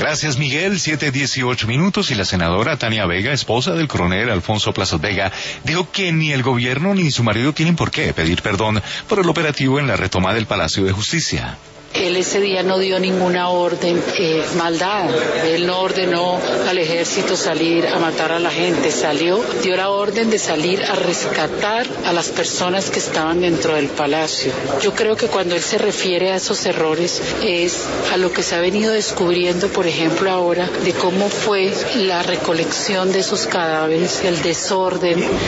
Gracias, Miguel. 7:18 y la senadora Tania Vega, esposa del coronel Alfonso Plazas Vega, dijo que ni el gobierno ni su marido tienen por qué pedir perdón por el operativo en la retoma del Palacio de Justicia. Él ese día no dio ninguna orden maldad. Él no ordenó al ejército salir a matar a la gente. Dio la orden de salir a rescatar a las personas que estaban dentro del palacio. Yo creo que cuando él se refiere a esos errores es a lo que se ha venido descubriendo, por ejemplo, ahora, de cómo fue la recolección de esos cadáveres, el desorden.